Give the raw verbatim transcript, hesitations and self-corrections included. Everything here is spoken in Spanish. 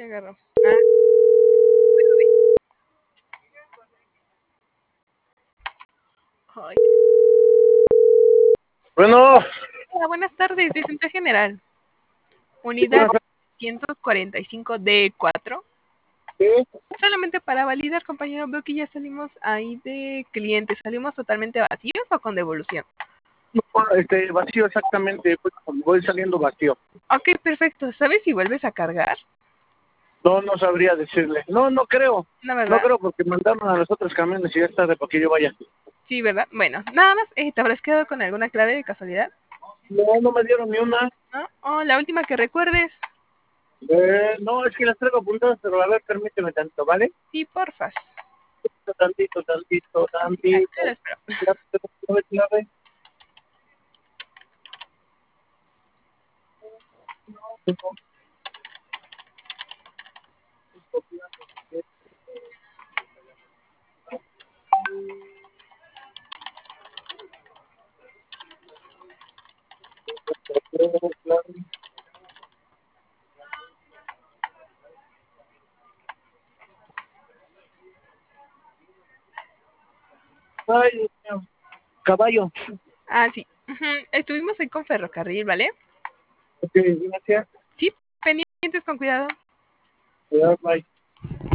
agarró. Ah. Ay. Bueno. Hola, buenas tardes, de Centro General. Unidad ciento cuarenta y cinco D cuatro. Sí. Solamente para validar, compañero, veo que ya salimos ahí de clientes. ¿Salimos totalmente vacíos o con devolución? No, este, vacío exactamente, voy saliendo vacío. Ok, perfecto. ¿Sabes si vuelves a cargar? No, no sabría decirle. No, no creo. No, ¿verdad? No creo porque mandaron a los otros camiones y ya es tarde para que yo vaya. Sí, ¿verdad? Bueno, nada más, eh, ¿te habrás quedado con alguna clave de casualidad? No, no me dieron ni una. ¿No? Oh, la última que recuerdes. Eh, no, es que las traigo apuntadas, pero a ver, permíteme tanto, ¿vale? Sí, porfas. Tantito, tantito, tantito. Te lo espero. Clave, clave. Ay, Dios mío. Caballo. Ah, sí. Uh-huh. Estuvimos ahí con ferrocarril, ¿vale? Ok, gracias. Sí, pendientes con cuidado. Cuidado, bye.